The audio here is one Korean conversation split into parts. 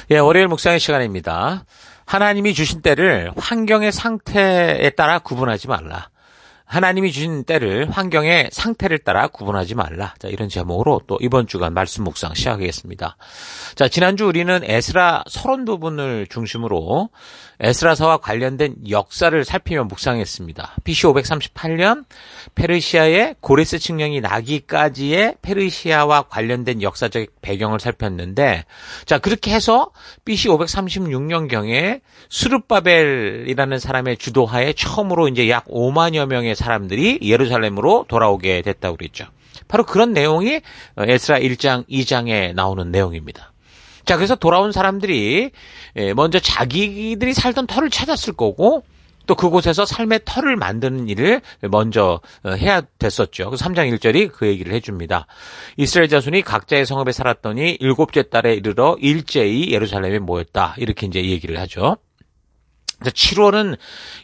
예, 월요일 묵상의 시간입니다. 하나님이 주신 때를 환경의 상태에 따라 구분하지 말라. 하나님이 주신 때를 환경의 상태를 따라 구분하지 말라. 자, 이런 제목으로 또 이번 주간 말씀 묵상 시작하겠습니다. 자, 지난주 우리는 에스라 서론 부분을 중심으로 에스라서와 관련된 역사를 살피며 묵상했습니다. BC 538년 페르시아의 고레스 칙령이 나기까지의 페르시아와 관련된 역사적 배경을 살폈는데, 자, 그렇게 해서 BC 536년경에 스룹바벨이라는 사람의 주도하에 처음으로 이제 약 5만여 명의 사람들이 예루살렘으로 돌아오게 됐다고 그랬죠. 바로 그런 내용이 에스라 1장, 2장에 나오는 내용입니다. 자, 그래서 돌아온 사람들이 먼저 자기들이 살던 터를 찾았을 거고, 또 그곳에서 삶의 터를 만드는 일을 먼저 해야 됐었죠. 그래서 3장 1절이 그 얘기를 해줍니다. 이스라엘 자손이 각자의 성읍에 살았더니 7째 달에 이르러 일제히 예루살렘에 모였다. 이렇게 이제 얘기를 하죠. 7월은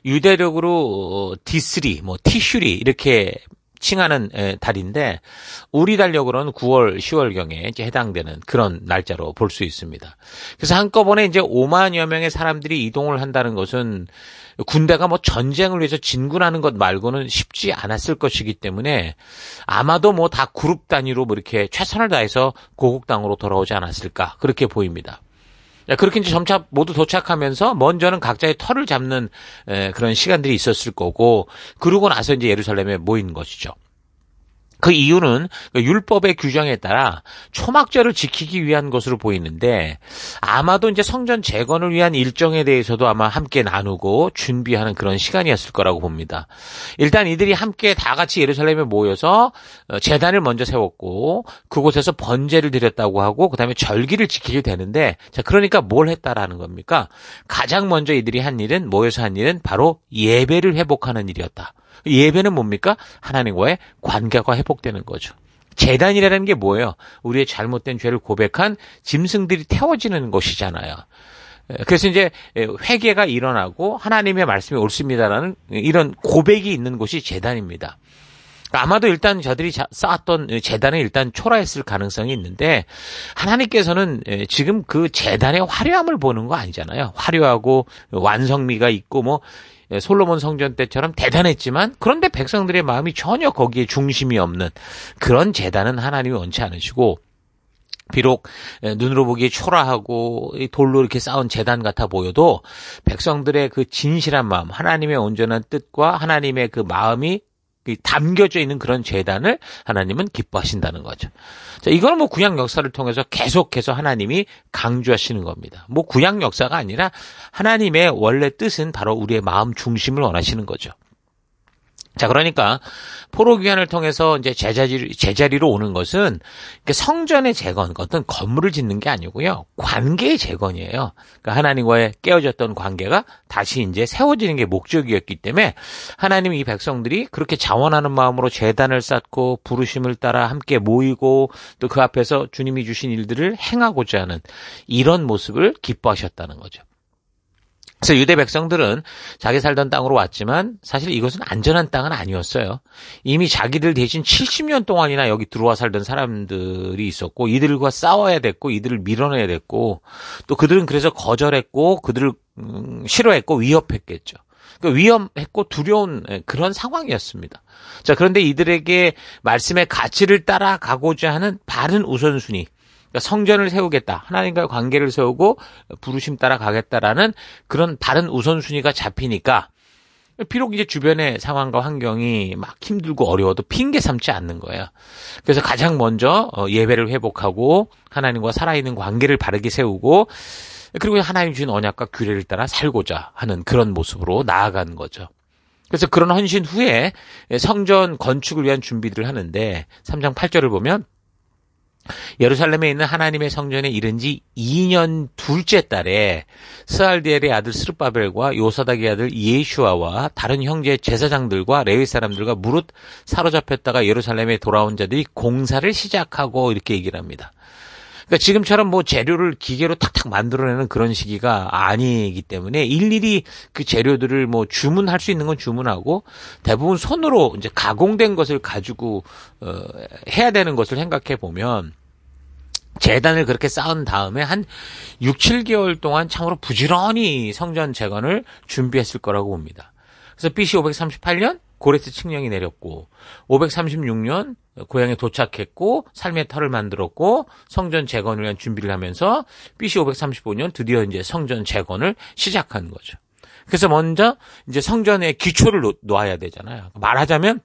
유대력으로 디스리, 티슈리 이렇게 칭하는 달인데, 우리 달력으로는 9월, 10월경에 이제 해당되는 그런 날짜로 볼 수 있습니다. 그래서 한꺼번에 이제 5만여 명의 사람들이 이동을 한다는 것은 군대가 전쟁을 위해서 진군하는 것 말고는 쉽지 않았을 것이기 때문에 아마도 다 그룹 단위로 이렇게 최선을 다해서 고국 땅으로 돌아오지 않았을까, 그렇게 보입니다. 그렇게 이제 점차 모두 도착하면서 먼저는 각자의 터를 잡는 그런 시간들이 있었을 거고, 그러고 나서 이제 예루살렘에 모인 것이죠. 그 이유는 율법의 규정에 따라 초막절을 지키기 위한 것으로 보이는데, 아마도 이제 성전 재건을 위한 일정에 대해서도 아마 함께 나누고 준비하는 그런 시간이었을 거라고 봅니다. 일단 이들이 함께 다 같이 예루살렘에 모여서 제단을 먼저 세웠고, 그곳에서 번제를 드렸다고 하고, 그 다음에 절기를 지키게 되는데, 자, 그러니까 뭘 했다라는 겁니까? 가장 먼저 이들이 모여서 한 일은 바로 예배를 회복하는 일이었다. 예배는 뭡니까? 하나님과의 관계가 회복되는 거죠. 제단이라는 게 뭐예요? 우리의 잘못된 죄를 고백한 짐승들이 태워지는 것이잖아요. 그래서 이제 회개가 일어나고 하나님의 말씀이 옳습니다라는 이런 고백이 있는 곳이 제단입니다. 아마도 일단 저들이 쌓았던 제단은 일단 초라했을 가능성이 있는데, 하나님께서는 지금 그 제단의 화려함을 보는 거 아니잖아요. 화려하고 완성미가 있고 솔로몬 성전 때처럼 대단했지만, 그런데 백성들의 마음이 전혀 거기에 중심이 없는 그런 제단은 하나님이 원치 않으시고, 비록 눈으로 보기에 초라하고 돌로 이렇게 쌓은 제단 같아 보여도 백성들의 그 진실한 마음, 하나님의 온전한 뜻과 하나님의 그 마음이 담겨져 있는 그런 제단을 하나님은 기뻐하신다는 거죠. 자, 이거는 구약 역사를 통해서 계속해서 하나님이 강조하시는 겁니다. 구약 역사가 아니라 하나님의 원래 뜻은 바로 우리의 마음 중심을 원하시는 거죠. 자, 그러니까 포로 귀환을 통해서 이제 제자리로 오는 것은 성전의 재건, 어떤 건물을 짓는 게 아니고요, 관계의 재건이에요. 그러니까 하나님과의 깨어졌던 관계가 다시 이제 세워지는 게 목적이었기 때문에 하나님이 이 백성들이 그렇게 자원하는 마음으로 제단을 쌓고 부르심을 따라 함께 모이고, 또 그 앞에서 주님이 주신 일들을 행하고자 하는 이런 모습을 기뻐하셨다는 거죠. 그래서 유대 백성들은 자기 살던 땅으로 왔지만 사실 이것은 안전한 땅은 아니었어요. 이미 자기들 대신 70년 동안이나 여기 들어와 살던 사람들이 있었고, 이들과 싸워야 됐고, 이들을 밀어내야 됐고, 또 그들은 그래서 거절했고, 그들을 싫어했고, 위협했겠죠. 그러니까 위험했고 두려운 그런 상황이었습니다. 자, 그런데 이들에게 말씀의 가치를 따라가고자 하는 바른 우선순위, 그러니까 성전을 세우겠다, 하나님과의 관계를 세우고 부르심 따라 가겠다라는 그런 바른 우선순위가 잡히니까, 비록 이제 주변의 상황과 환경이 막 힘들고 어려워도 핑계 삼지 않는 거예요. 그래서 가장 먼저 예배를 회복하고 하나님과 살아있는 관계를 바르게 세우고, 그리고 하나님 주신 언약과 규례를 따라 살고자 하는 그런 모습으로 나아간 거죠. 그래서 그런 헌신 후에 성전 건축을 위한 준비들을 하는데, 3장 8절을 보면 예루살렘에 있는 하나님의 성전에 이른 지 2년 둘째 달에 스알디엘의 아들 스룹바벨과 요사닥의 아들 이에슈아와 다른 형제 제사장들과 레위 사람들과 무릇 사로잡혔다가 예루살렘에 돌아온 자들이 공사를 시작하고, 이렇게 얘기를 합니다. 그러니까 지금처럼 재료를 기계로 탁탁 만들어내는 그런 시기가 아니기 때문에 일일이 그 재료들을 주문할 수 있는 건 주문하고, 대부분 손으로 이제 가공된 것을 가지고 해야 되는 것을 생각해 보면, 재단을 그렇게 쌓은 다음에 한 6, 7개월 동안 참으로 부지런히 성전 재건을 준비했을 거라고 봅니다. 그래서 BC 538년 고레스 칙령이 내렸고 536년 고향에 도착했고 삶의 터를 만들었고 성전 재건을 위한 준비를 하면서 BC 535년 드디어 이제 성전 재건을 시작한 거죠. 그래서 먼저 이제 성전의 기초를 놓아야 되잖아요. 말하자면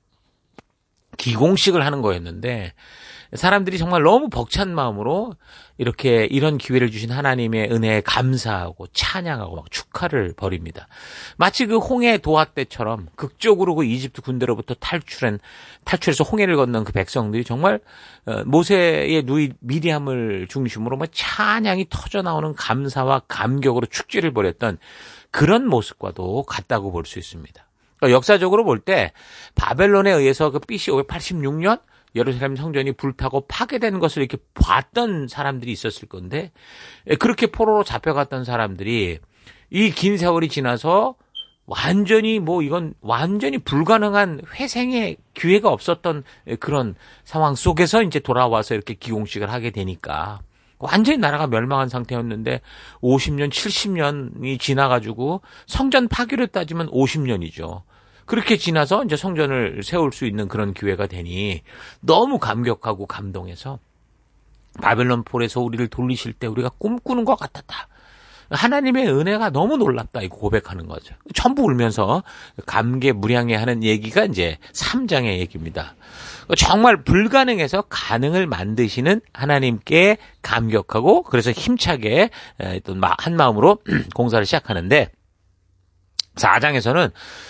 기공식을 하는 거였는데 사람들이 정말 너무 벅찬 마음으로 이렇게 이런 기회를 주신 하나님의 은혜에 감사하고 찬양하고 막 축하를 벌입니다. 마치 그 홍해 도하 때처럼 극적으로 그 이집트 군대로부터 탈출해서 홍해를 건넌 그 백성들이 정말 모세의 누이 미리암을 중심으로 막 찬양이 터져 나오는 감사와 감격으로 축제를 벌였던 그런 모습과도 같다고 볼 수 있습니다. 그러니까 역사적으로 볼 때 바벨론에 의해서 그 BC 586년 예루살렘 성전이 불타고 파괴되는 것을 이렇게 봤던 사람들이 있었을 건데 그렇게 포로로 잡혀갔던 사람들이 이 긴 세월이 지나서 완전히 이건 완전히 불가능한 회생의 기회가 없었던 그런 상황 속에서 이제 돌아와서 이렇게 기공식을 하게 되니까 완전히 나라가 멸망한 상태였는데 50년, 70년이 지나가지고 성전 파괴를 따지면 50년이죠. 그렇게 지나서 이제 성전을 세울 수 있는 그런 기회가 되니 너무 감격하고 감동해서 바벨론 폴에서 우리를 돌리실 때 우리가 꿈꾸는 것 같았다. 하나님의 은혜가 너무 놀랍다. 이거 고백하는 거죠. 전부 울면서 감개무량해하는 얘기가 이제 3장의 얘기입니다. 정말 불가능해서 가능을 만드시는 하나님께 감격하고 그래서 힘차게 한 마음으로 공사를 시작하는데 4장에서는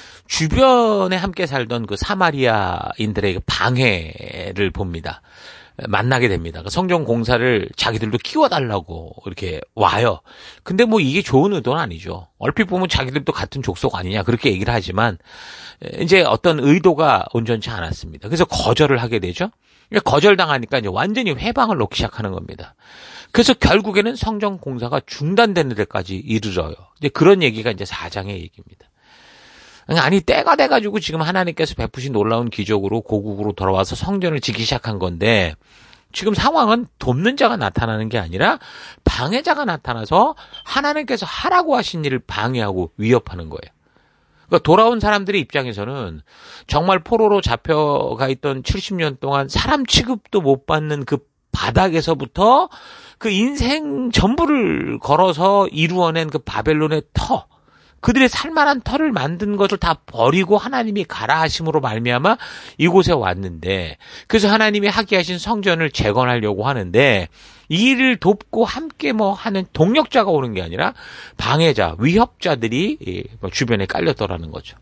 주변에 함께 살던 그 사마리아인들의 방해를 봅니다. 만나게 됩니다. 성전 공사를 자기들도 키워달라고 이렇게 와요. 근데 이게 좋은 의도는 아니죠. 얼핏 보면 자기들도 같은 족속 아니냐 그렇게 얘기를 하지만 이제 어떤 의도가 온전치 않았습니다. 그래서 거절을 하게 되죠. 거절당하니까 이제 완전히 회방을 놓기 시작하는 겁니다. 그래서 결국에는 성전 공사가 중단되는 데까지 이르러요. 이제 그런 얘기가 이제 4장의 얘기입니다. 아니 때가 돼가지고 지금 하나님께서 베푸신 놀라운 기적으로 고국으로 돌아와서 성전을 짓기 시작한 건데 지금 상황은 돕는 자가 나타나는 게 아니라 방해자가 나타나서 하나님께서 하라고 하신 일을 방해하고 위협하는 거예요. 그러니까 돌아온 사람들의 입장에서는 정말 포로로 잡혀가 있던 70년 동안 사람 취급도 못 받는 그 바닥에서부터 그 인생 전부를 걸어서 이루어낸 그 바벨론의 터 그들의 살만한 터를 만든 것을 다 버리고 하나님이 가라 하심으로 말미암아 이곳에 왔는데 그래서 하나님이 하게 하신 성전을 재건하려고 하는데 이 일을 돕고 함께 하는 동력자가 오는 게 아니라 방해자, 위협자들이 주변에 깔렸더라는 거죠.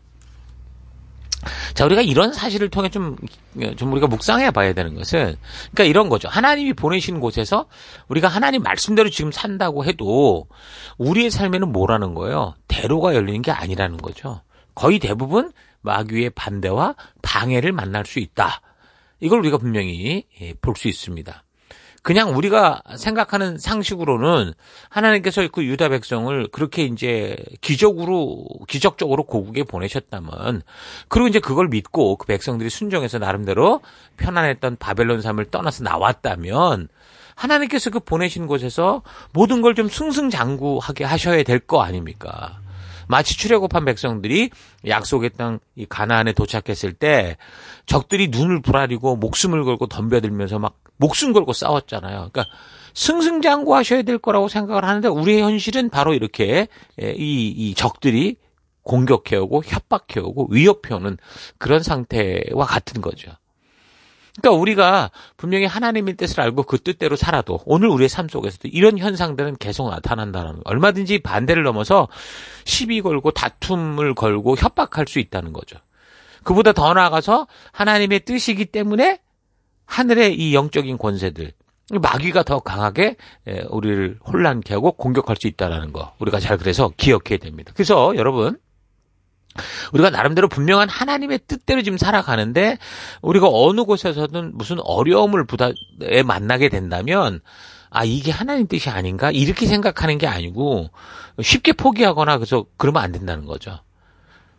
자, 우리가 이런 사실을 통해 좀 우리가 묵상해 봐야 되는 것은, 그러니까 이런 거죠. 하나님이 보내신 곳에서 우리가 하나님 말씀대로 지금 산다고 해도 우리의 삶에는 뭐라는 거예요? 대로가 열리는 게 아니라는 거죠. 거의 대부분 마귀의 반대와 방해를 만날 수 있다. 이걸 우리가 분명히 볼 수 있습니다. 그냥 우리가 생각하는 상식으로는 하나님께서 그 유다 백성을 그렇게 이제 기적적으로 고국에 보내셨다면, 그리고 이제 그걸 믿고 그 백성들이 순종해서 나름대로 편안했던 바벨론 삶을 떠나서 나왔다면, 하나님께서 그 보내신 곳에서 모든 걸 좀 승승장구하게 하셔야 될 거 아닙니까? 마치 출애굽한 백성들이 약속의 땅 이 가나안에 도착했을 때 적들이 눈을 부라리고 목숨을 걸고 덤벼들면서 막 목숨 걸고 싸웠잖아요. 그러니까 승승장구하셔야 될 거라고 생각을 하는데 우리의 현실은 바로 이렇게 이 적들이 공격해오고 협박해오고 위협해오는 그런 상태와 같은 거죠. 그러니까 우리가 분명히 하나님의 뜻을 알고 그 뜻대로 살아도 오늘 우리의 삶 속에서도 이런 현상들은 계속 나타난다는 거예요. 얼마든지 반대를 넘어서 시비 걸고 다툼을 걸고 협박할 수 있다는 거죠. 그보다 더 나아가서 하나님의 뜻이기 때문에 하늘의 이 영적인 권세들, 마귀가 더 강하게 우리를 혼란케 하고 공격할 수 있다는 거 우리가 잘 그래서 기억해야 됩니다. 그래서 여러분, 우리가 나름대로 분명한 하나님의 뜻대로 지금 살아가는데 우리가 어느 곳에서든 무슨 어려움을 만나게 된다면 이게 하나님 뜻이 아닌가? 이렇게 생각하는 게 아니고 쉽게 포기하거나 그래서 그러면 안 된다는 거죠.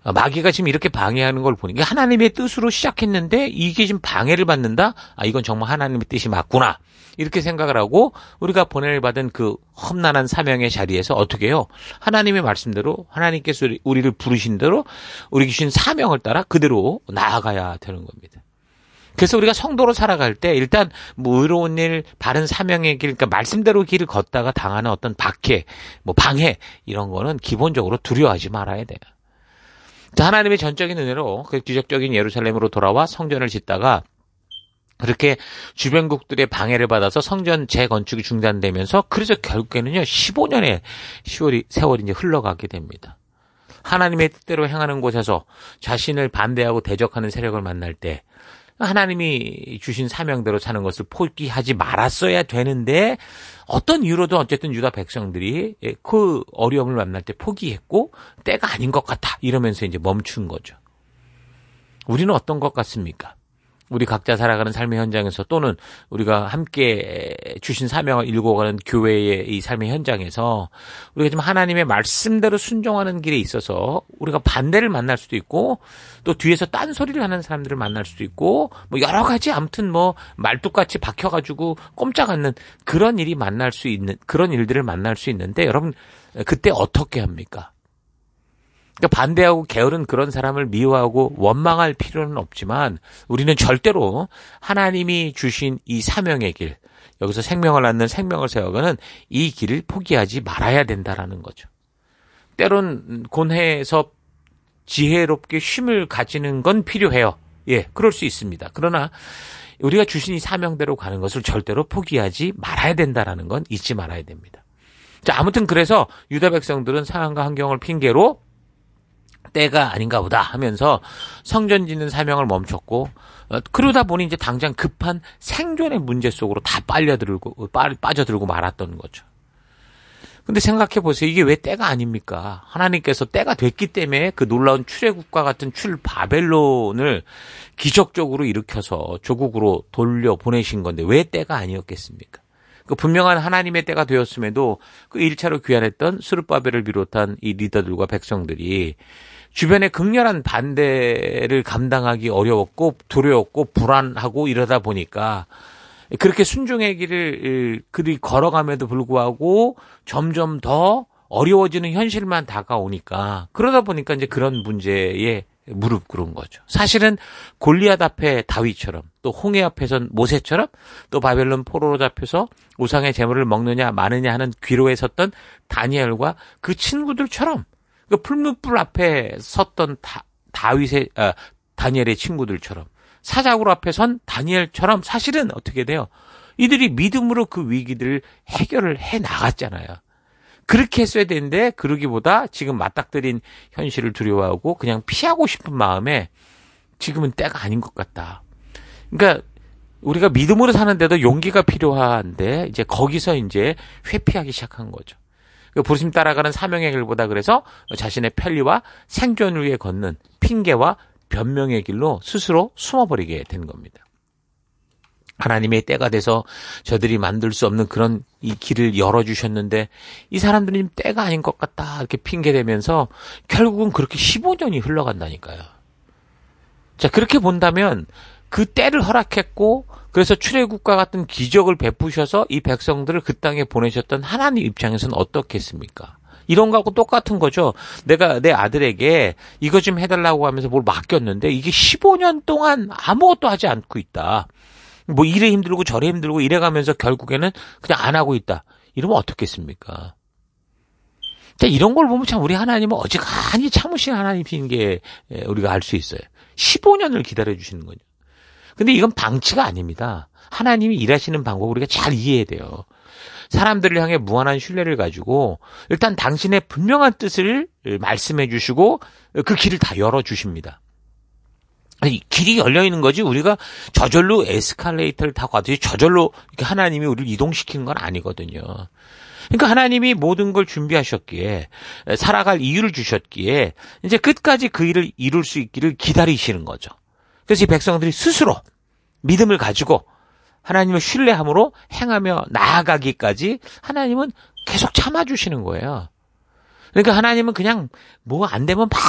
마귀가 지금 이렇게 방해하는 걸 보니까 하나님의 뜻으로 시작했는데 이게 지금 방해를 받는다? 이건 정말 하나님의 뜻이 맞구나. 이렇게 생각을 하고 우리가 보냄을 받은 그 험난한 사명의 자리에서 어떻게 해요? 하나님의 말씀대로 하나님께서 우리를 부르신 대로 우리 주신 사명을 따라 그대로 나아가야 되는 겁니다. 그래서 우리가 성도로 살아갈 때 일단 뭐 의로운 일, 바른 사명의 길, 그러니까 말씀대로 길을 걷다가 당하는 어떤 박해, 뭐 방해 이런 거는 기본적으로 두려워하지 말아야 돼요. 자, 하나님의 전적인 은혜로 그 기적적인 예루살렘으로 돌아와 성전을 짓다가 그렇게 주변국들의 방해를 받아서 성전 재건축이 중단되면서 그래서 결국에는요 15년의 세월이 이제 흘러가게 됩니다. 하나님의 뜻대로 행하는 곳에서 자신을 반대하고 대적하는 세력을 만날 때 하나님이 주신 사명대로 사는 것을 포기하지 말았어야 되는데 어떤 이유로도 어쨌든 유다 백성들이 그 어려움을 만날 때 포기했고 때가 아닌 것 같아 이러면서 이제 멈춘 거죠. 우리는 어떤 것 같습니까? 우리 각자 살아가는 삶의 현장에서 또는 우리가 함께 주신 사명을 일궈가는 교회의 이 삶의 현장에서 우리가 지금 하나님의 말씀대로 순종하는 길에 있어서 우리가 반대를 만날 수도 있고 또 뒤에서 딴소리를 하는 사람들을 만날 수도 있고 뭐 여러 가지 아무튼 뭐 말뚝같이 박혀가지고 꼼짝 않는 그런 일이 만날 수 있는 그런 일들을 만날 수 있는데 여러분 그때 어떻게 합니까? 그러니까 반대하고 게으른 그런 사람을 미워하고 원망할 필요는 없지만 우리는 절대로 하나님이 주신 이 사명의 길, 여기서 생명을 낳는 생명을 세워가는 이 길을 포기하지 말아야 된다라는 거죠. 때론 고뇌에서 지혜롭게 쉼을 가지는 건 필요해요. 예, 그럴 수 있습니다. 그러나 우리가 주신 이 사명대로 가는 것을 절대로 포기하지 말아야 된다라는 건 잊지 말아야 됩니다. 자, 아무튼 그래서 유다 백성들은 상황과 환경을 핑계로 때가 아닌가 보다 하면서 성전 짓는 사명을 멈췄고 그러다 보니 이제 당장 급한 생존의 문제 속으로 다 빠져들고 말았던 거죠. 근데 생각해 보세요. 이게 왜 때가 아닙니까? 하나님께서 때가 됐기 때문에 그 놀라운 출애굽과 같은 출바벨론을 기적적으로 일으켜서 조국으로 돌려보내신 건데 왜 때가 아니었겠습니까? 그 분명한 하나님의 때가 되었음에도 그 1차로 귀환했던 스룹바벨을 비롯한 이 리더들과 백성들이 주변의 극렬한 반대를 감당하기 어려웠고 두려웠고 불안하고 이러다 보니까 그렇게 순종의 길을 그들이 걸어감에도 불구하고 점점 더 어려워지는 현실만 다가오니까 그러다 보니까 이제 그런 문제에 무릎 꿇은 거죠. 사실은 골리앗 앞에 다윗처럼 또 홍해 앞에선 모세처럼 또 바벨론 포로로 잡혀서 우상의 제물을 먹느냐 마느냐 하는 귀로에 섰던 다니엘과 그 친구들처럼 그 풀무불 앞에 섰던 다니엘의 친구들처럼 사자굴 앞에 선 다니엘처럼 사실은 어떻게 돼요? 이들이 믿음으로 그 위기들을 해결을 해 나갔잖아요. 그렇게 했어야 되는데 그러기보다 지금 맞닥뜨린 현실을 두려워하고 그냥 피하고 싶은 마음에 지금은 때가 아닌 것 같다. 그러니까 우리가 믿음으로 사는데도 용기가 필요한데 이제 거기서 이제 회피하기 시작한 거죠. 부르심 따라가는 사명의 길보다 그래서 자신의 편리와 생존을 위해 걷는 핑계와 변명의 길로 스스로 숨어버리게 된 겁니다. 하나님의 때가 돼서 저들이 만들 수 없는 그런 이 길을 열어주셨는데 이 사람들이 때가 아닌 것 같다 이렇게 핑계대면서 결국은 그렇게 15년이 흘러간다니까요. 자, 그렇게 본다면 그 때를 허락했고 그래서 출애굽과 같은 기적을 베푸셔서 이 백성들을 그 땅에 보내셨던 하나님 입장에서는 어떻겠습니까? 이런 거하고 똑같은 거죠. 내가 내 아들에게 이거 좀 해달라고 하면서 뭘 맡겼는데 이게 15년 동안 아무것도 하지 않고 있다. 뭐 이래 힘들고 저래 힘들고 이래가면서 결국에는 그냥 안 하고 있다. 이러면 어떻겠습니까? 자, 이런 걸 보면 참 우리 하나님은 어지간히 참으신 하나님인 게 우리가 알 수 있어요. 15년을 기다려주시는 거죠. 근데 이건 방치가 아닙니다. 하나님이 일하시는 방법을 우리가 잘 이해해야 돼요. 사람들을 향해 무한한 신뢰를 가지고 일단 당신의 분명한 뜻을 말씀해 주시고 그 길을 다 열어주십니다. 길이 열려있는 거지 우리가 저절로 에스컬레이터를 타고 가듯이 저절로 이렇게 하나님이 우리를 이동시키는 건 아니거든요. 그러니까 하나님이 모든 걸 준비하셨기에 살아갈 이유를 주셨기에 이제 끝까지 그 일을 이룰 수 있기를 기다리시는 거죠. 그래서 이 백성들이 스스로 믿음을 가지고 하나님을 신뢰함으로 행하며 나아가기까지 하나님은 계속 참아주시는 거예요. 그러니까 하나님은 그냥 뭐 안 되면 막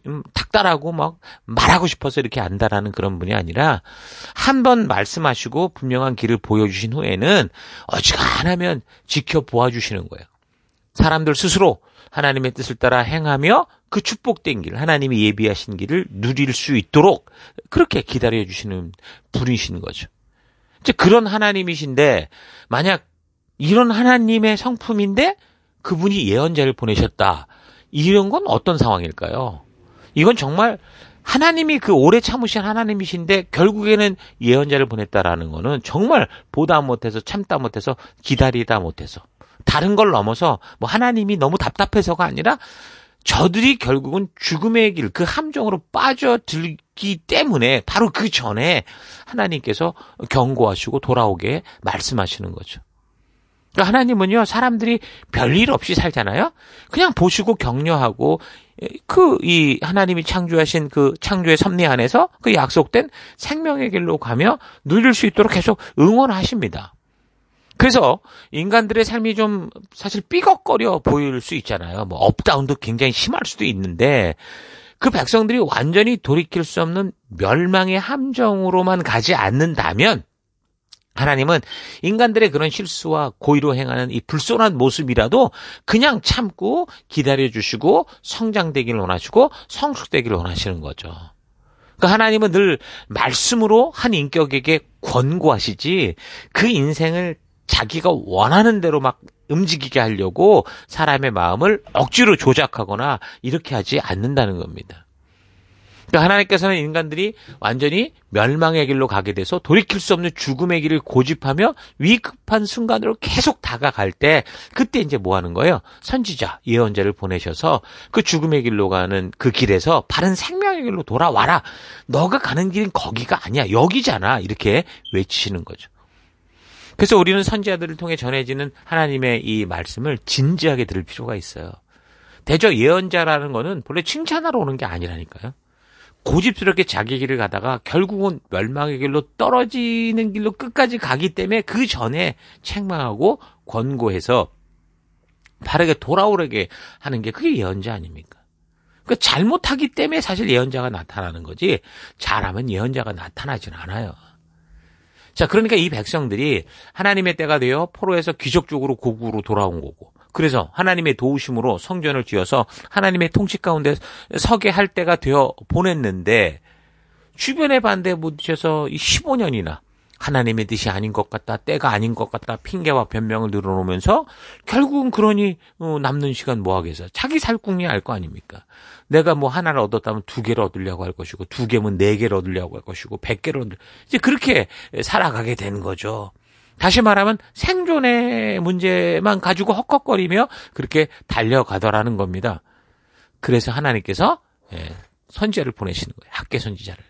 닥달하고 막 말하고 싶어서 이렇게 안다라는 그런 분이 아니라 한 번 말씀하시고 분명한 길을 보여주신 후에는 어지간하면 지켜보아 주시는 거예요. 사람들 스스로 하나님의 뜻을 따라 행하며 그 축복된 길, 하나님이 예비하신 길을 누릴 수 있도록 그렇게 기다려 주시는 분이신 거죠. 이제 그런 하나님이신데 만약 이런 하나님의 성품인데 그분이 예언자를 보내셨다. 이런 건 어떤 상황일까요? 이건 정말 하나님이 그 오래 참으신 하나님이신데 결국에는 예언자를 보냈다라는 거는 정말 보다 못해서 참다 못해서 기다리다 못해서 다른 걸 넘어서 뭐 하나님이 너무 답답해서가 아니라 저들이 결국은 죽음의 길, 그 함정으로 빠져들기 때문에 바로 그 전에 하나님께서 경고하시고 돌아오게 말씀하시는 거죠. 그러니까 하나님은요, 사람들이 별일 없이 살잖아요? 그냥 보시고 격려하고, 이 하나님이 창조하신 그 창조의 섭리 안에서 그 약속된 생명의 길로 가며 누릴 수 있도록 계속 응원하십니다. 그래서 인간들의 삶이 좀 사실 삐걱거려 보일 수 있잖아요. 뭐 업다운도 굉장히 심할 수도 있는데 그 백성들이 완전히 돌이킬 수 없는 멸망의 함정으로만 가지 않는다면 하나님은 인간들의 그런 실수와 고의로 행하는 이 불손한 모습이라도 그냥 참고 기다려주시고 성장되기를 원하시고 성숙되기를 원하시는 거죠. 그러니까 하나님은 늘 말씀으로 한 인격에게 권고하시지 그 인생을 자기가 원하는 대로 막 움직이게 하려고 사람의 마음을 억지로 조작하거나 이렇게 하지 않는다는 겁니다. 그러니까 하나님께서는 인간들이 완전히 멸망의 길로 가게 돼서 돌이킬 수 없는 죽음의 길을 고집하며 위급한 순간으로 계속 다가갈 때 그때 이제 뭐 하는 거예요? 선지자, 예언자를 보내셔서 그 죽음의 길로 가는 그 길에서 바른 생명의 길로 돌아와라. 너가 가는 길은 거기가 아니야. 여기잖아. 이렇게 외치시는 거죠. 그래서 우리는 선지자들을 통해 전해지는 하나님의 이 말씀을 진지하게 들을 필요가 있어요. 대저 예언자라는 거는 본래 칭찬하러 오는 게 아니라니까요. 고집스럽게 자기 길을 가다가 결국은 멸망의 길로 떨어지는 길로 끝까지 가기 때문에 그 전에 책망하고 권고해서 바르게 돌아오게 하는 게 그게 예언자 아닙니까? 그러니까 잘못하기 때문에 사실 예언자가 나타나는 거지 잘하면 예언자가 나타나진 않아요. 자, 그러니까 이 백성들이 하나님의 때가 되어 포로에서 기적적으로 고국으로 돌아온 거고 그래서 하나님의 도우심으로 성전을 지어서 하나님의 통치 가운데 서게 할 때가 되어 보냈는데 주변의 반대에 부딪혀서 15년이나 하나님의 뜻이 아닌 것 같다, 때가 아닌 것 같다 핑계와 변명을 늘어놓으면서 결국은 그러니 남는 시간 뭐 하겠어요? 자기 살궁리 알 거 아닙니까? 내가 뭐 하나를 얻었다면 2개를 얻으려고 할 것이고 2개면 4개를 얻으려고 할 것이고 100개를 이제 그렇게 살아가게 되는 거죠. 다시 말하면 생존의 문제만 가지고 헉헉거리며 그렇게 달려가더라는 겁니다. 그래서 하나님께서 선지자를 보내시는 거예요. 학개 선지자를.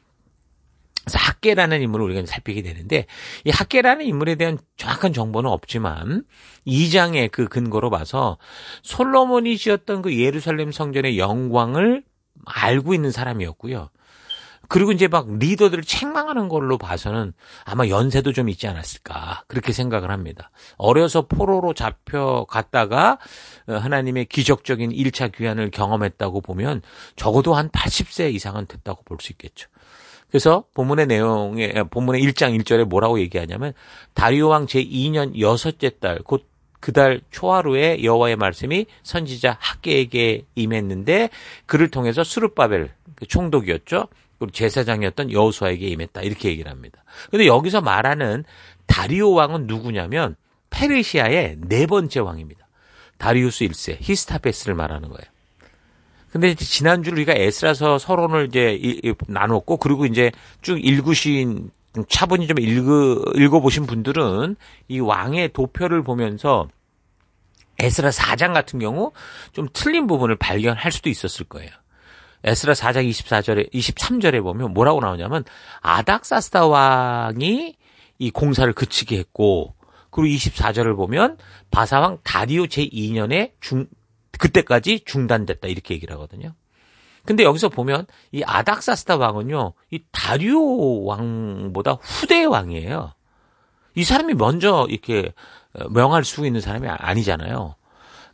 그래서 학개라는 인물을 우리가 살피게 되는데 이 학개라는 인물에 대한 정확한 정보는 없지만 2장의 그 근거로 봐서 솔로몬이 지었던 그 예루살렘 성전의 영광을 알고 있는 사람이었고요. 그리고 이제 막 리더들을 책망하는 걸로 봐서는 아마 연세도 좀 있지 않았을까 그렇게 생각을 합니다. 어려서 포로로 잡혀갔다가 하나님의 기적적인 1차 귀환을 경험했다고 보면 적어도 한 80세 이상은 됐다고 볼 수 있겠죠. 그래서 본문의 1장 1절에 뭐라고 얘기하냐면 다리오 왕 제2년 6째 달 곧 그 달 초하루에 여호와의 말씀이 선지자 학개에게 임했는데 그를 통해서 스룹바벨 총독이었죠. 그리고 제사장이었던 여호수아에게 임했다. 이렇게 얘기를 합니다. 그런데 여기서 말하는 다리오 왕은 누구냐면 페르시아의 4번째 왕입니다. 다리우스 1세, 히스타베스를 말하는 거예요. 근데 지난주 우리가 에스라서 서론을 이제 나눴고 그리고 이제 쭉 읽으신 차분히 좀 읽어보신 분들은 이 왕의 도표를 보면서 에스라 4장 같은 경우 좀 틀린 부분을 발견할 수도 있었을 거예요. 에스라 4장 23절에 보면 뭐라고 나오냐면 아닥사스다 왕이 이 공사를 그치게 했고 그리고 24절을 보면 바사왕 다리오 제2년에 그때까지 중단됐다 이렇게 얘기를 하거든요. 근데 여기서 보면 이 아닥사스다 왕은요, 이 다리오 왕보다 후대의 왕이에요. 이 사람이 먼저 이렇게 명할 수 있는 사람이 아니잖아요.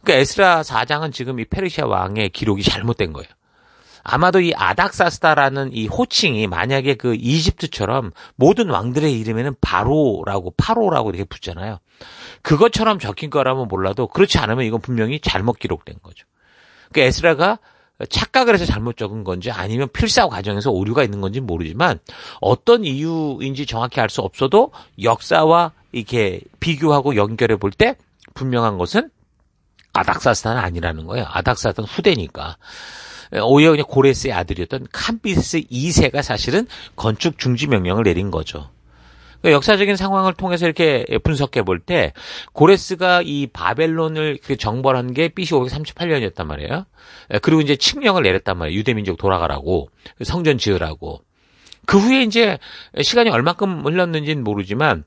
그러니까 에스라 4장은 지금 이 페르시아 왕의 기록이 잘못된 거예요. 아마도 이 아닥사스다라는 이 호칭이 만약에 그 이집트처럼 모든 왕들의 이름에는 파로라고 이렇게 붙잖아요. 그것처럼 적힌 거라면 몰라도 그렇지 않으면 이건 분명히 잘못 기록된 거죠. 그러니까 에스라가 착각을 해서 잘못 적은 건지 아니면 필사 과정에서 오류가 있는 건지 모르지만 어떤 이유인지 정확히 알 수 없어도 역사와 이렇게 비교하고 연결해 볼 때 분명한 것은 아닥사스다는 아니라는 거예요. 아닥사스다는 후대니까. 오히려 그냥 고레스의 아들이었던 캄비세스 2세가 사실은 건축 중지 명령을 내린 거죠. 그러니까 역사적인 상황을 통해서 이렇게 분석해 볼 때 고레스가 이 바벨론을 정벌한 게 BC 538년이었단 말이에요. 그리고 이제 칙령을 내렸단 말이에요. 유대민족 돌아가라고, 성전 지으라고. 그 후에 이제 시간이 얼마큼 흘렀는지는 모르지만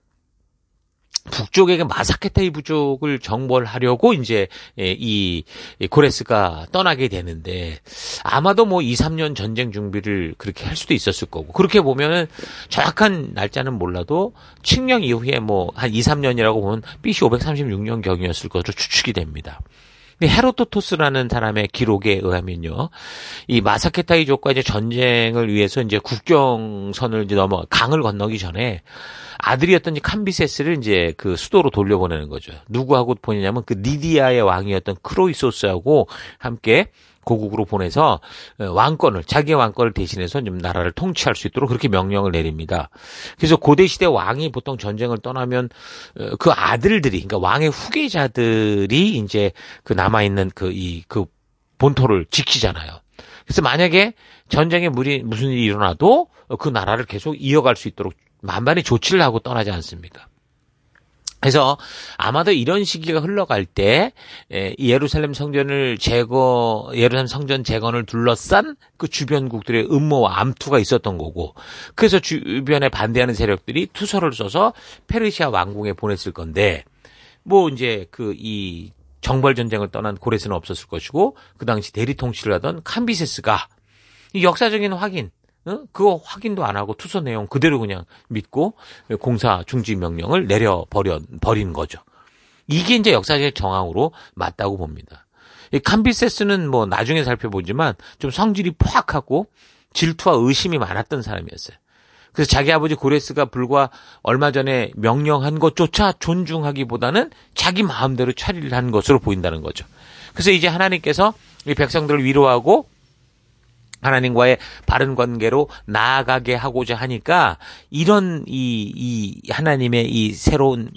북쪽에 마사케타이 부족을 정벌하려고 이제 이 고레스가 떠나게 되는데 아마도 뭐 2, 3년 전쟁 준비를 그렇게 할 수도 있었을 거고 그렇게 보면은 정확한 날짜는 몰라도 칙령 이후에 뭐 한 2, 3년이라고 보면 BC 536년 경이었을 것으로 추측이 됩니다. 헤로도토스라는 사람의 기록에 의하면요, 이 마사케타이족과 이제 전쟁을 위해서 이제 국경선을 이제 강을 건너기 전에 아들이었던 캄비세스를 이제 그 수도로 돌려보내는 거죠. 누구하고 보내냐면 그 리디아의 왕이었던 크로이소스하고 함께 고국으로 보내서 자기의 왕권을 대신해서 좀 나라를 통치할 수 있도록 그렇게 명령을 내립니다. 그래서 고대 시대 왕이 보통 전쟁을 떠나면 그 아들들이, 그러니까 왕의 후계자들이 이제 그 남아있는 그 본토를 지키잖아요. 그래서 만약에 전쟁에 무슨 일이 일어나도 그 나라를 계속 이어갈 수 있도록 만반의 조치를 하고 떠나지 않습니까? 그래서 아마도 이런 시기가 흘러갈 때 예루살렘 성전 재건을 둘러싼 그 주변국들의 음모와 암투가 있었던 거고, 그래서 주변에 반대하는 세력들이 투서를 써서 페르시아 왕궁에 보냈을 건데, 뭐 이제 이 정벌 전쟁을 떠난 고레스는 없었을 것이고 그 당시 대리 통치를 하던 캄비세스가 이 역사적인 확인, 그거 확인도 안 하고 투서 내용 그대로 그냥 믿고 공사 중지 명령을 버린 거죠. 이게 이제 역사적 정황으로 맞다고 봅니다. 이 캄비세스는 뭐 나중에 살펴보지만 좀 성질이 포악하고 질투와 의심이 많았던 사람이었어요. 그래서 자기 아버지 고레스가 불과 얼마 전에 명령한 것조차 존중하기보다는 자기 마음대로 처리를 한 것으로 보인다는 거죠. 그래서 이제 하나님께서 이 백성들을 위로하고 하나님과의 바른 관계로 나아가게 하고자 하니까 이런 이 하나님의 이 새로운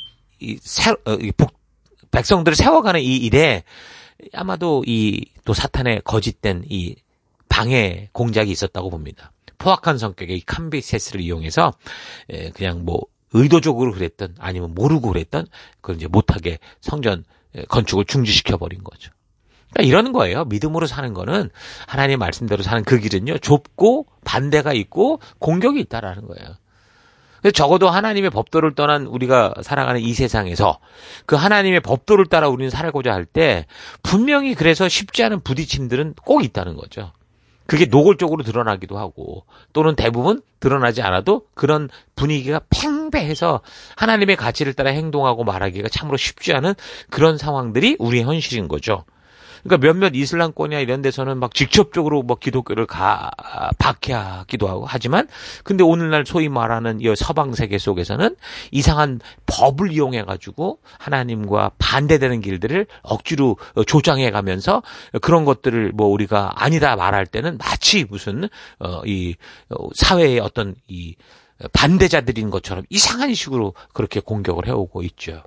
백성들을 세워가는 이 일에 아마도 또 사탄의 거짓된 이 방해 공작이 있었다고 봅니다. 포악한 성격의 이 캄비세스를 이용해서 그냥 뭐 의도적으로 그랬던 아니면 모르고 그랬던 그걸 이제 못하게 성전 건축을 중지시켜 버린 거죠. 그러니까 이러는 거예요. 믿음으로 사는 거는 하나님 말씀대로 사는 그 길은요, 좁고 반대가 있고 공격이 있다라는 거예요. 그래서 적어도 하나님의 법도를 떠난 우리가 살아가는 이 세상에서 그 하나님의 법도를 따라 우리는 살고자 할 때 분명히 그래서 쉽지 않은 부딪힘들은 꼭 있다는 거죠. 그게 노골적으로 드러나기도 하고 또는 대부분 드러나지 않아도 그런 분위기가 팽배해서 하나님의 가치를 따라 행동하고 말하기가 참으로 쉽지 않은 그런 상황들이 우리의 현실인 거죠. 그러니까 몇몇 이슬람권이나 이런 데서는 막 직접적으로 뭐 기독교를 박해하기도 하고 하지만 근데 오늘날 소위 말하는 이 서방 세계 속에서는 이상한 법을 이용해 가지고 하나님과 반대되는 길들을 억지로 조장해 가면서 그런 것들을 뭐 우리가 아니다 말할 때는 마치 무슨 이 사회의 어떤 이 반대자들인 것처럼 이상한 식으로 그렇게 공격을 해오고 있죠.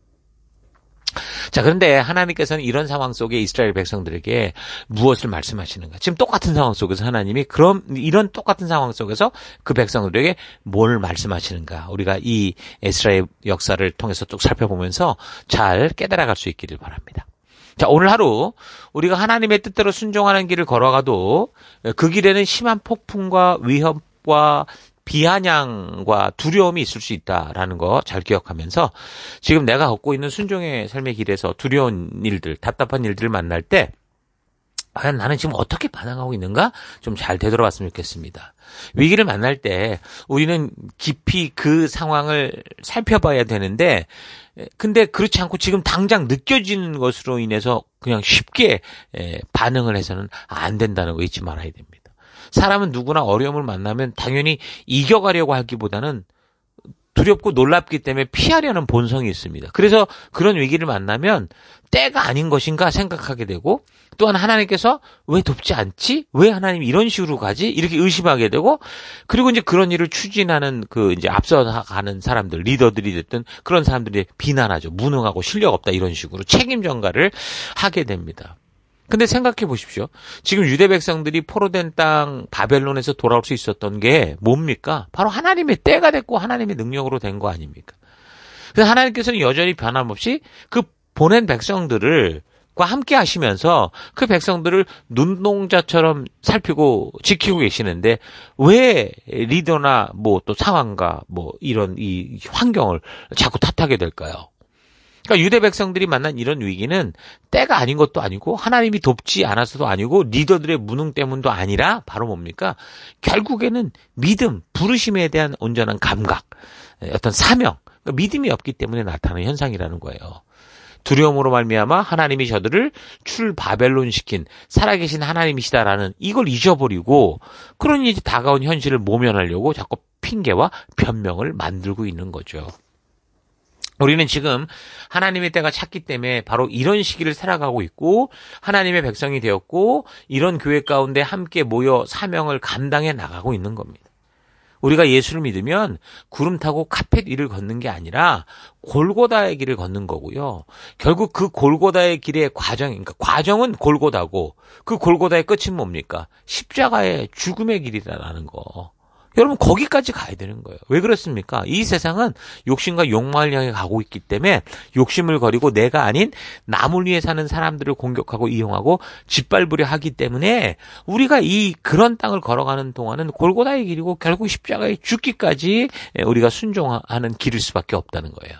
자, 그런데 하나님께서는 이런 상황 속에 이스라엘 백성들에게 무엇을 말씀하시는가? 지금 똑같은 상황 속에서 하나님이 이런 똑같은 상황 속에서 그 백성들에게 뭘 말씀하시는가? 우리가 이 에스라의 역사를 통해서 쭉 살펴보면서 잘 깨달아갈 수 있기를 바랍니다. 자, 오늘 하루 우리가 하나님의 뜻대로 순종하는 길을 걸어가도 그 길에는 심한 폭풍과 위협과 비아냥과 두려움이 있을 수 있다라는 거 잘 기억하면서 지금 내가 걷고 있는 순종의 삶의 길에서 두려운 일들, 답답한 일들을 만날 때 과연 나는 지금 어떻게 반응하고 있는가 좀 잘 되돌아봤으면 좋겠습니다. 위기를 만날 때 우리는 깊이 그 상황을 살펴봐야 되는데 근데 그렇지 않고 지금 당장 느껴지는 것으로 인해서 그냥 쉽게 반응을 해서는 안 된다는 거 잊지 말아야 됩니다. 사람은 누구나 어려움을 만나면 당연히 이겨가려고 하기보다는 두렵고 놀랍기 때문에 피하려는 본성이 있습니다. 그래서 그런 위기를 만나면 때가 아닌 것인가 생각하게 되고, 또한 하나님께서 왜 돕지 않지? 왜 하나님이 이런 식으로 가지? 이렇게 의심하게 되고, 그리고 이제 그런 일을 추진하는 이제 앞서가는 사람들, 리더들이 됐든 그런 사람들이 비난하죠. 무능하고 실력 없다 이런 식으로 책임 전가를 하게 됩니다. 근데 생각해 보십시오. 지금 유대 백성들이 포로된 땅 바벨론에서 돌아올 수 있었던 게 뭡니까? 바로 하나님의 때가 됐고 하나님의 능력으로 된 거 아닙니까? 그래서 하나님께서는 여전히 변함없이 그 보낸 백성들과 함께 하시면서 그 백성들을 눈동자처럼 살피고 지키고 계시는데, 왜 리더나 또 상황과 이런 이 환경을 자꾸 탓하게 될까요? 그러니까 유대 백성들이 만난 이런 위기는 때가 아닌 것도 아니고 하나님이 돕지 않아서도 아니고 리더들의 무능 때문도 아니라 바로 뭡니까? 결국에는 믿음, 부르심에 대한 온전한 감각, 어떤 사명, 그러니까 믿음이 없기 때문에 나타나는 현상이라는 거예요. 두려움으로 말미암아 하나님이 저들을 출바벨론 시킨 살아계신 하나님이시다라는 이걸 잊어버리고, 그러니 이제 다가온 현실을 모면하려고 자꾸 핑계와 변명을 만들고 있는 거죠. 우리는 지금 하나님의 때가 찼기 때문에 바로 이런 시기를 살아가고 있고, 하나님의 백성이 되었고, 이런 교회 가운데 함께 모여 사명을 감당해 나가고 있는 겁니다. 우리가 예수를 믿으면 구름 타고 카펫 위를 걷는 게 아니라 골고다의 길을 걷는 거고요. 결국 그 골고다의 길의 그러니까 과정은 골고다고, 그 골고다의 끝은 뭡니까? 십자가의 죽음의 길이라는 거. 여러분, 거기까지 가야 되는 거예요. 왜 그렇습니까? 이 세상은 욕심과 욕망을 향해 가고 있기 때문에 욕심을 버리고 내가 아닌 남을 위해 사는 사람들을 공격하고 이용하고 짓밟으려 하기 때문에 우리가 그런 땅을 걸어가는 동안은 골고다의 길이고 결국 십자가에 죽기까지 우리가 순종하는 길일 수밖에 없다는 거예요.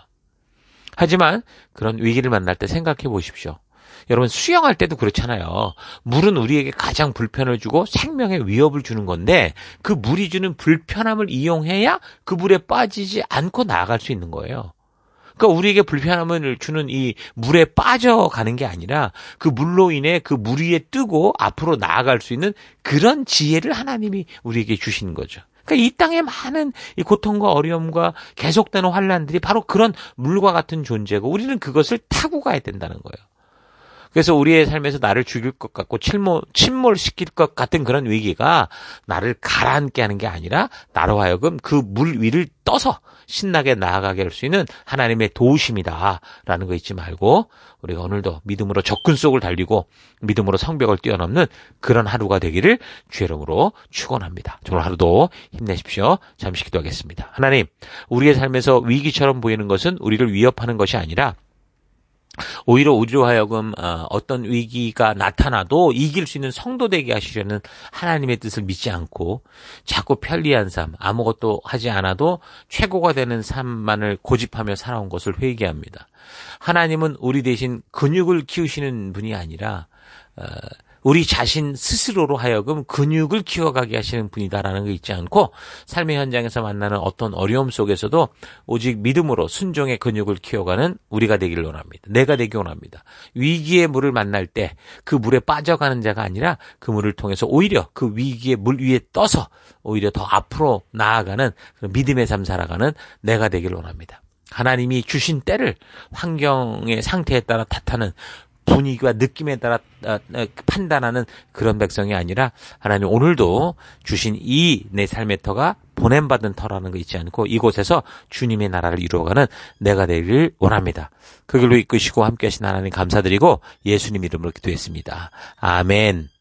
하지만 그런 위기를 만날 때 생각해 보십시오. 여러분, 수영할 때도 그렇잖아요. 물은 우리에게 가장 불편을 주고 생명의 위협을 주는 건데, 그 물이 주는 불편함을 이용해야 그 물에 빠지지 않고 나아갈 수 있는 거예요. 그러니까 우리에게 불편함을 주는 이 물에 빠져가는 게 아니라 그 물로 인해 그 물 위에 뜨고 앞으로 나아갈 수 있는 그런 지혜를 하나님이 우리에게 주시는 거죠. 그러니까 이 땅에 많은 이 고통과 어려움과 계속되는 환난들이 바로 그런 물과 같은 존재고, 우리는 그것을 타고 가야 된다는 거예요. 그래서 우리의 삶에서 나를 죽일 것 같고 침몰시킬 것 같은 그런 위기가 나를 가라앉게 하는 게 아니라 나로 하여금 그 물 위를 떠서 신나게 나아가게 할 수 있는 하나님의 도우심이다라는 거 잊지 말고, 우리가 오늘도 믿음으로 적군 속을 달리고 믿음으로 성벽을 뛰어넘는 그런 하루가 되기를 주의 이름으로 축원합니다. 오늘 하루도 힘내십시오. 잠시 기도하겠습니다. 하나님, 우리의 삶에서 위기처럼 보이는 것은 우리를 위협하는 것이 아니라 오히려 우리로 하여금 어떤 위기가 나타나도 이길 수 있는 성도 되게 하시려는 하나님의 뜻을 믿지 않고 자꾸 편리한 삶, 아무것도 하지 않아도 최고가 되는 삶만을 고집하며 살아온 것을 회개합니다. 하나님은 우리 대신 근육을 키우시는 분이 아니라 우리 자신 스스로로 하여금 근육을 키워가게 하시는 분이다라는 거 잊지 않고, 삶의 현장에서 만나는 어떤 어려움 속에서도 오직 믿음으로 순종의 근육을 키워가는 우리가 되기를 원합니다. 내가 되기 원합니다. 위기의 물을 만날 때 그 물에 빠져가는 자가 아니라 그 물을 통해서 오히려 그 위기의 물 위에 떠서 오히려 더 앞으로 나아가는 그런 믿음의 삶 살아가는 내가 되기를 원합니다. 하나님이 주신 때를 환경의 상태에 따라 탓하는, 분위기와 느낌에 따라 판단하는 그런 백성이 아니라, 하나님 오늘도 주신 이 내 삶의 터가 보냄받은 터라는 거 잊지 않고 이곳에서 주님의 나라를 이루어가는 내가 되기를 원합니다. 그 길로 이끄시고 함께 하신 하나님 감사드리고 예수님 이름으로 기도했습니다. 아멘.